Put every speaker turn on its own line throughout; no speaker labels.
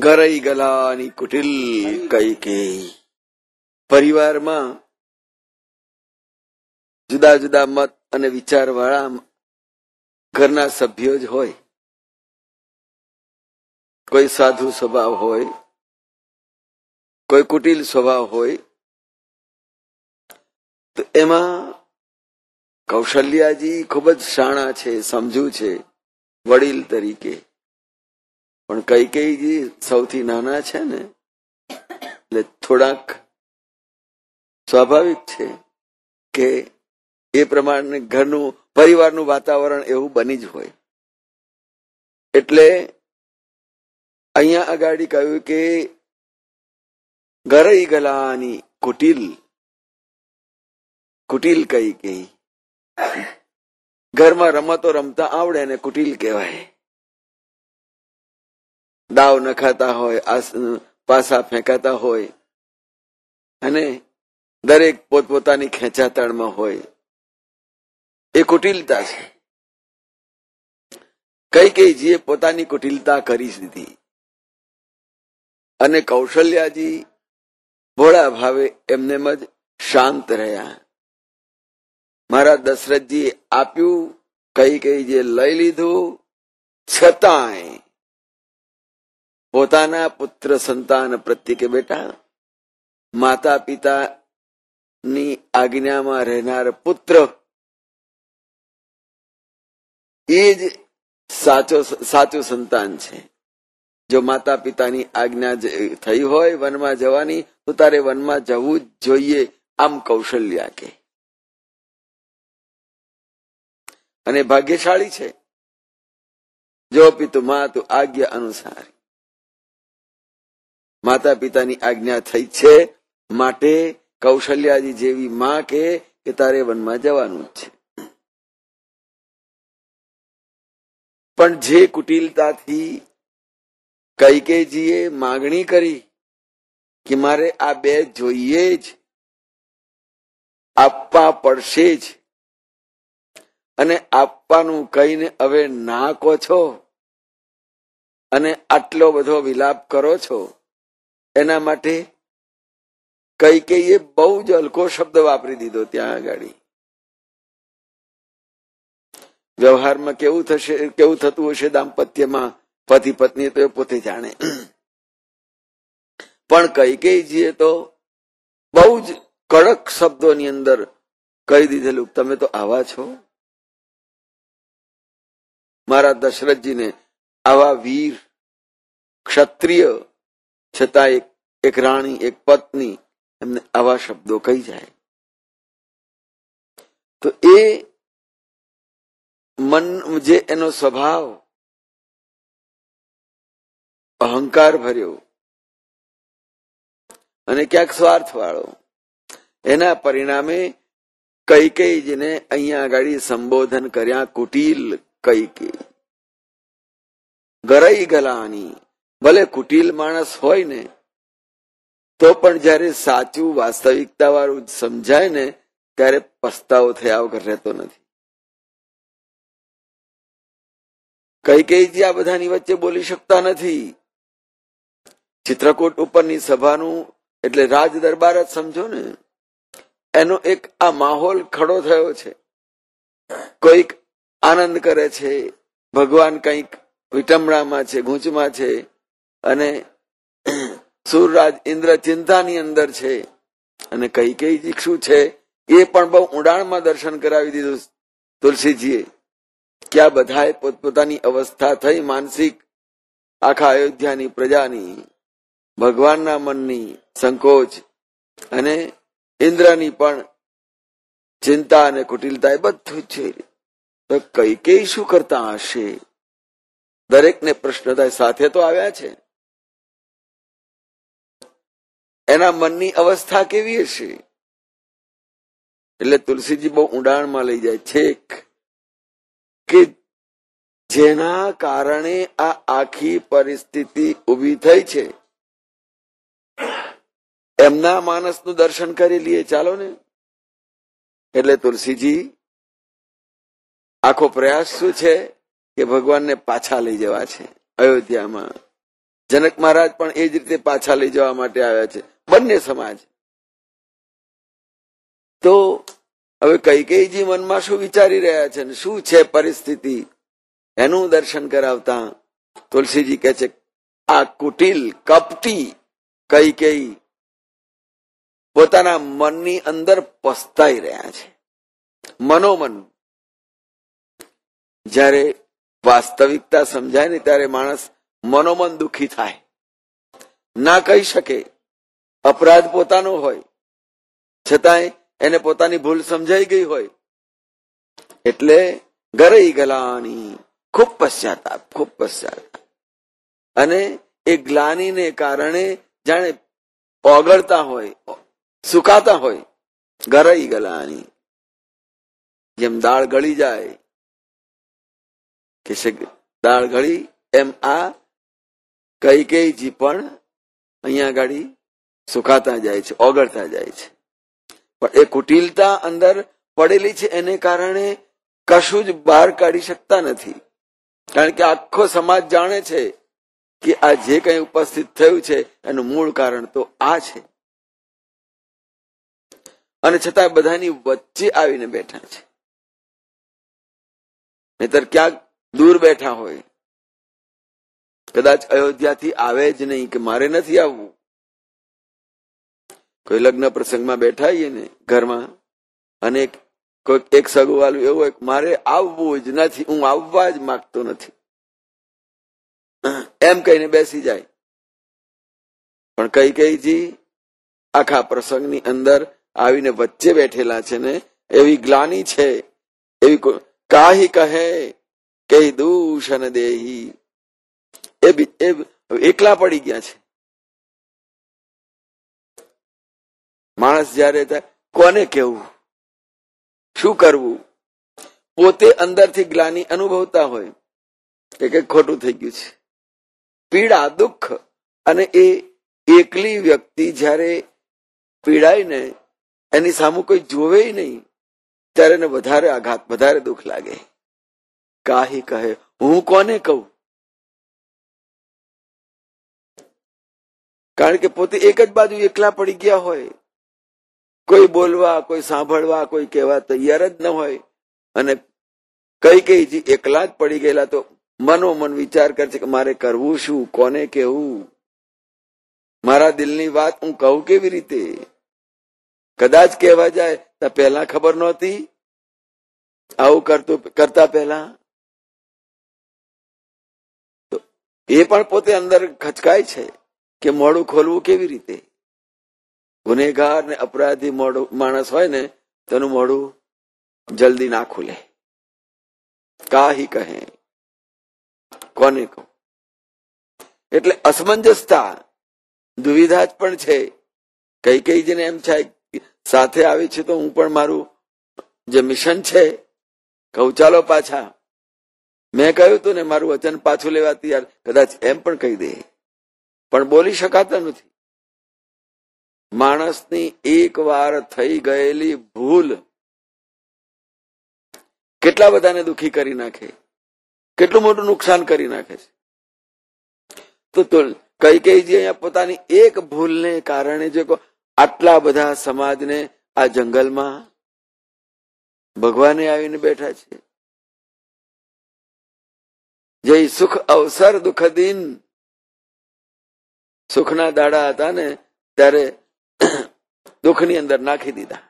ગરાઈ ગલાની કુટિલ કઈ કે પરિવારમાં જુદા જુદા મત અને વિચારવાળા ઘરના સભ્યો જ હોય. કોઈ સાધુ સ્વભાવ હોય, કોઈ કુટિલ સ્વભાવ હોય. તો એમાં કૌશલ્યાજી ખૂબ જ શાણા છે, સમજુ છે વડીલ તરીકે. પણ કૈકેયીજી સૌથી નાના છે ને, એટલે થોડાક સ્વાભાવિક છે કે એ પ્રમાણે ઘરનું પરિવારનું વાતાવરણ એવું બની જ હોય. એટલે અહીંયા આગળ કહ્યું કે ગરાઈ ગલાની કુટિલ, કુટિલ કૈકેયી. ઘરમાં રમતો રમતા આવડે ને કુટિલ કહેવાય. દાવ નખાતા હોય, પાસા ફેંકાતા હોય અને દરેક પોતપોતાની ખેંચાતાણમાં હોય, એ કુટિલતા છે. કૈકેયીજીએ પોતાની કુટિલતા કરી દીધી અને કૌશલ્યાજી ભોળા ભાવે એમનેમ જ શાંત રહ્યા. મારા દશરથજી આપ્યું, કૈકેયીજીએ લઈ લીધું, છતાંય પોતાના પુત્ર સંતાન પ્રત્યે કે બેટા, માતા પિતાની આજ્ઞામાં રહેનાર પુત્ર એ જ સાચું સંતાન છે. જો માતા પિતાની આજ્ઞા થઈ હોય વનમાં જવાની, તો તારે વનમાં જવું જ જોઈએ, આમ કૌશલ્યા કે. અને ભાગ્યશાળી છે. જો પિતુ માતુ આજ્ઞા અનુસાર, માતા પિતાની આજ્ઞા થઈ છે, માટે કૌશલ્યાજી જેવી માં કે તારે વનમાં જવાનું જ છે. પણ જે કુટિલતાથી કૈકેયીજીએ માગણી કરી કે મારે આ બે જોઈએ જ, આપવા પડશે જ, અને આપવાનું કહીને હવે ના કહો છો અને આટલો બધો વિલાપ કરો છો, એના માટે કૈકેયીએ બહુ જ હલકો શબ્દ વાપરી દીધો ત્યાં આગળ. વ્યવહારમાં કેવું થતું હશે દાંપત્યમાં પતિ પત્ની, તો એ પોતે જાણે. પણ કૈકેયીજીએ તો બહુ જ કડક શબ્દોની અંદર કહી દીધેલું, તમે તો આવા છો. મારા દશરથજીને આવા વીર ક્ષત્રિય છતાં એક રાણી, એક પત્ની, એમને આવા શબ્દો કહી જાય તો એ મન જે એનો સ્વભાવ અહંકાર ભર્યો અને ક્યાંક સ્વાર્થ વાળો, એના પરિણામે કૈકેયીજીને અહીંયા આગળ સંબોધન કર્યા કુટિલ કૈકેયી. ગરાઈ ગલાની. ભલે કુટિલ માણસ હોય ને, તો પણ જયારે સાચું વાસ્તવિકતા વાળું સમજાય ને, ત્યારે પસ્તાવો થયા વગર રહેતો નથી. કૈકેયીજી આ બધાની વચ્ચે બોલી શકતા નથી. ચિત્રકૂટ ઉપરની સભાનું એટલે રાજ દરબાર જ સમજો ને, એનો એક આ માહોલ ખડો થયો છે. કોઈક આનંદ કરે છે, ભગવાન કંઈક વિટમણામાં છે, ગૂંચમાં છે, અને સૂરરાજ ઇન્દ્ર ચિંતાની અંદર છે. અને કૈકેયીજી શું છે એ પણ બહુ ઊંડાણમાં દર્શન કરાવી દીધું તુલસીજીએ. ક્યાં બધાએ પોતપોતાની અવસ્થા થઈ માનસિક, આખા અયોધ્યાની પ્રજાની, ભગવાનના મનની સંકોચ અને ઇન્દ્રની પણ ચિંતા અને કુટિલતા, એ બધું જ છે. તો કૈકેયી શું કરતા હશે? દરેકને પ્રશ્ન થાય. સાથે તો આવ્યા છે, એના મનની અવસ્થા કેવી હશે? એટલે તુલસીજી બહુ ઊંડાણમાં લઈ જાય છે કે જેના કારણે આ આખી પરિસ્થિતિ ઉભી થઈ છે, એમના માનસનું દર્શન કરી લઈએ, ચાલો ને. એટલે તુલસીજી આખો પ્રયાસ શું છે કે ભગવાનને પાછા લઈ જવા છે અયોધ્યામાં. જનક મહારાજ પણ એ જ રીતે પાછા લઈ જવા માટે આવ્યા છે, બંને સમાજ. તો હવે કૈકેયીજી મનમાં શું વિચારી રહ્યા છે ને શું છે પરિસ્થિતિ, એનું દર્શન કરાવતા તુલસીજી કહે છે, આ કુટિલ કપટી કૈકેયી પોતાના મનની અંદર પસ્તાઈ રહ્યા છે. મનોમન જ્યારે વાસ્તવિકતા સમજાય ને ત્યારે માણસ મનોમન દુઃખી થાય, ના કહી શકે. અપરાધ પોતાનો હોય છતાંય એને પોતાની ભૂલ સમજાઈ ગઈ હોય એટલે ગરઈ ગલાની, ખૂબ પશ્ચાતાપ. અને એ ગ્લાનીને કારણે જાણે ઓગળતા હોય, સુકાતા હોય. ગરઈ ગલાની, જેમ દાળ ગળી જાય કે દાળ ગળી, એમ આ કૈકેયીજી પણ અહીંયા ગાડી સુકાતા જાય છે, ઓગળતા જાય છે. પણ એ કુટિલતા અંદર પડેલી છે એને કારણે કશું જ બહાર કાઢી શકતા નથી. કારણ કે આખો સમાજ જાણે છે કે આ જે કંઈ ઉપસ્થિત થયું છે એનું મૂળ કારણ તો આ છે. અને છતાં બધાની વચ્ચે આવીને બેઠા છે, નહીતર ક્યાંક દૂર બેઠા હોય, કદાચ અયોધ્યાથી આવે જ નહીં કે મારે નથી આવવું. કોઈ લગ્ન પ્રસંગમાં બેઠા આવીએ ને ઘરમાં, અને કોઈ એક સગું વાલું એવું હોય મારે આવવું જ નથી, હું આવવા જ માંગતો નથી, એમ કહીને બેસી જાય. પણ કૈકેયીજી આખા પ્રસંગની અંદર આવીને વચ્ચે બેઠેલા છે ને એવી ગ્લાની છે, એવી કાહી કહે કે દૂષણ દેહી, એ એકલા પડી ગયા છે. માણસ જયારે કોને કેવું, શું કરવું, પોતે અંદરથી ગ્લાની અનુભવતા હોય કે કંઈક ખોટું થઈ ગયું છે, પીડા દુઃખ. અને એ એકલી વ્યક્તિ જયારે પીડાય ને એની સામે કોઈ જોવે નહીં ત્યારે એને વધારે આઘાત, વધારે દુઃખ લાગે. કાહી કહે, હું કોને કહું? કારણ કે પોતે એક જ બાજુ એકલા પડી ગયા હોય, કોઈ બોલવા, કોઈ સાંભળવા, કોઈ કહેવા તૈયાર જ ન હોય. અને કૈકેયીજી એકલા જ પડી ગયેલા તો મનોમન વિચાર કરે છે કે મારે કરવું શું, કોને કહેવું, મારા દિલની વાત હું કહું કેવી રીતે? કદાચ કહેવા જાય તો પહેલા ખબર નહોતી આવું કરતા પહેલા? તો એ પણ પોતે અંદર ખચકાય છે કે મોઢું ખોલવું કેવી રીતે? ગુનેગાર ને અપરાધી માણસ હોય ને તેનું મોઢું જલ્દી ના ખુલે. કાહી કહે, કોને કહું? એટલે અસમંજસતા, દુવિધા જ પણ છે. કૈકેયીજીને એમ છે સાથે આવી છે તો હું પણ મારું જે મિશન છે કહું ચાલો પાછા. મેં કહ્યું તું ને મારું વચન પાછું લેવા તૈયાર, કદાચ એમ પણ કહી દે, પણ બોલી શકાતા નથી. માણસની એક વાર થઈ ગયેલી ભૂલ કેટલા બધાને દુઃખી કરી નાખે, કેટલું મોટું નુકસાન કરી નાખે છે. તો કૈકેયીજી અહીંયા પોતાની એક ભૂલને કારણે જો આટલા બધા સમાજને આ જંગલમાં ભગવાને આવીને બેઠા છે. જય સુખ અવસર દુઃખ દિન, સુખના દાડા હતા ને ત્યારે દુઃખની અંદર નાખી દીધા.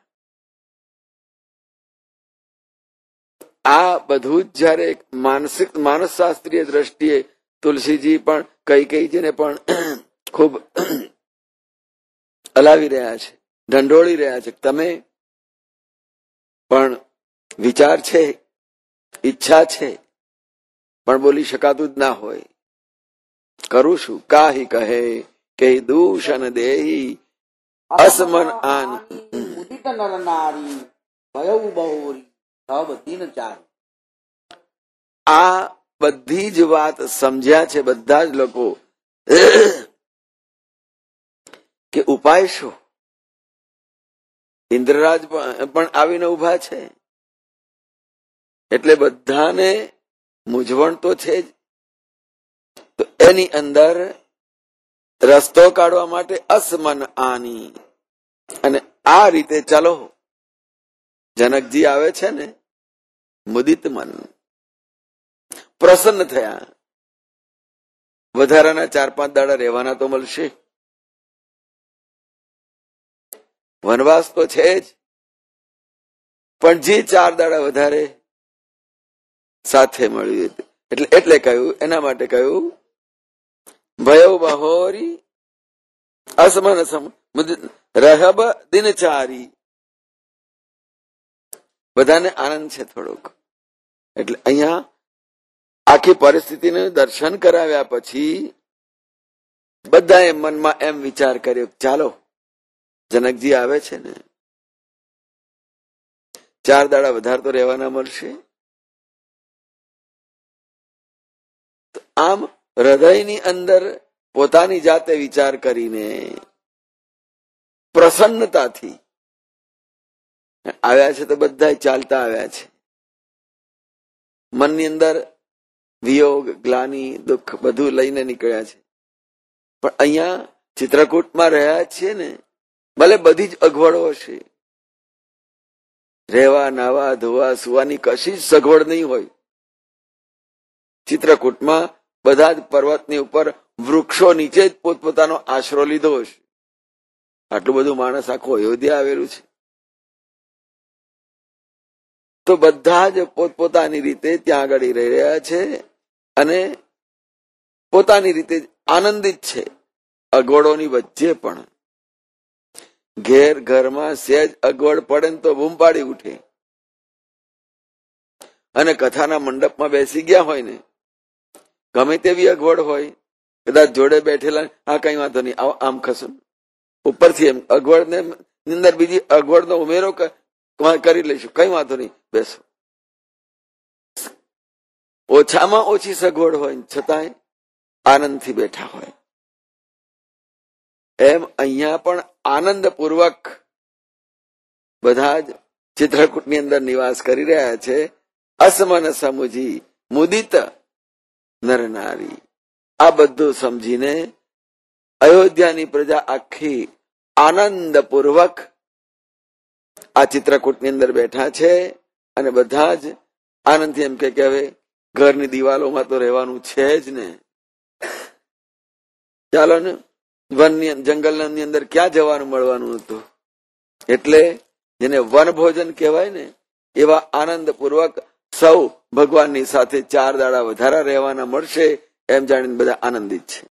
આ બધું જ જયારે માનસશાસ્ત્રીય દ્રષ્ટિએ તુલસીજી પણ કૈકેયીજીને પણ ખૂબ હલાવી રહ્યા છે, ઢંઢોળી રહ્યા છે. તમે પણ વિચાર છે, ઈચ્છા છે, પણ બોલી શકાતું જ ના હોય. કરું શું? કાહી કહે કે દૂષણ દેહી અસમન આન
ઉદિત નર નારી ભયઉ બહોરી સબ દિન ચારી.
આ બધી જ વાત સમજ્યા છે બધા જ લોકો કે ઉપાય શું? ઇન્દ્રરાજ પણ આવીને ઉભા છે એટલે બધાને મૂંઝવણ તો છે જ. તો એની અંદર રસ્તો કાઢવા માટે અસમન આની, અને આ રીતે ચાલો. જનકજી આવે છે ને મુદિત મન, પ્રસન્ન થયા. વધારાના 4-5 દાડા રહેવાના તો મળશે. વનવાસ તો છે જ, પણ જે 4 દાડા વધારે સાથે મળ્યું એટલે કહ્યું, એના માટે કહ્યું ભયો બહોરી અસમન રહબ દિનચારી. બધાને આનંદ છે થોડોક. એટલે અહીંયા આખી પરિસ્થિતિનું દર્શન કરાવ્યા પછી બધાએ મનમાં એમ વિચાર કર્યો, ચાલો જનકજી આવે છે ને, 4 દાડા વધારે તો રહેવાના મળશે. આમ હૃદયની અંદર પોતાની જાતે વિચાર કરીને પ્રસન્નતાથી આવ્યા છે. તો બધા ચાલતા આવ્યા છે. મનની અંદર વિયોગ, ગ્લાની, દુઃખ બધું લઈને નીકળ્યા છે. પણ અહીંયા ચિત્રકૂટમાં રહ્યા છીએ ને, ભલે બધી જ અગવડો હશે, રહેવા, નાવા, ધોવા, સુવાની કશી જ સગવડ નહીં હોય. ચિત્રકૂટમાં બધા જ પર્વતની ઉપર વૃક્ષો નીચે જ પોતપોતાનો આશરો લીધો હશે. આટલું બધું માણસ આખું અયોધ્યા આવેલું છે. તો બધા જ પોતપોતાની રીતે ત્યાં આગળ રહી રહ્યા છે અને પોતાની રીતે આનંદિત છે. અગવડોની વચ્ચે પણ ઘરમાં સહેજ અગવડ પડે ને તો બૂમ પાડી ઉઠે. અને કથાના મંડપમાં બેસી ગયા હોય ને, ગમે તેવી અગવડ હોય, કદાચ જોડે બેઠેલા, આ કઈ વાંધો નહીં, આમ ખસું, ઉપરથી એમ અગવડ ને અંદર બીજી અગવડ નો ઉમેરો કરી લઈશું, કઈ વાંધો નહીં, બેસો. ઓછામાં ઓછી સગવડ હોય છતાંય આનંદથી બેઠા હોય. એમ અહીંયા પણ આનંદપૂર્વક બધા જ ચિત્રકૂટની અંદર નિવાસ કરી રહ્યા છે. અસમન સમુજી મુદિત નરનારી. આ બધું સમજીને અયોધ્યાની પ્રજા આખી આનંદપૂર્વક આ ચિત્રકૂટની અંદર બેઠા છે. અને બધા જ આનંદથી એમ કે હવે ઘરની દિવાલોમાં તો રહેવાનું છે જ ને, ચાલો ને જંગલની અંદર ક્યાં જવાનું મળવાનું હતું. એટલે જેને વન ભોજન કહેવાય ને, એવા આનંદપૂર્વક સૌ ભગવાનની સાથે 4 દાડા વધારા રહેવાના મળશે એમ જાણીને બધા આનંદિત છે.